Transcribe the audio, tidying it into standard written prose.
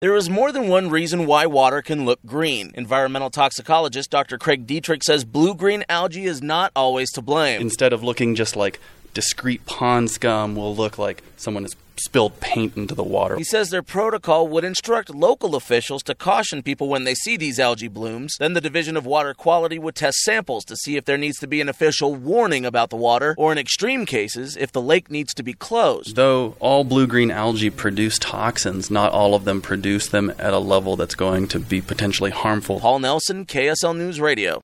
There is more than one reason why water can look green. Environmental toxicologist Dr. Craig Dietrich says blue-green algae is not always to blame. Instead of looking just like discrete pond scum, will look like someone has spilled paint into the water. He says their protocol would instruct local officials to caution people when they see these algae blooms. Then the Division of Water Quality would test samples to see if there needs to be an official warning about the water, or in extreme cases, if the lake needs to be closed. Though all blue-green algae produce toxins, not all of them produce them at a level that's going to be potentially harmful. Paul Nelson, KSL News Radio.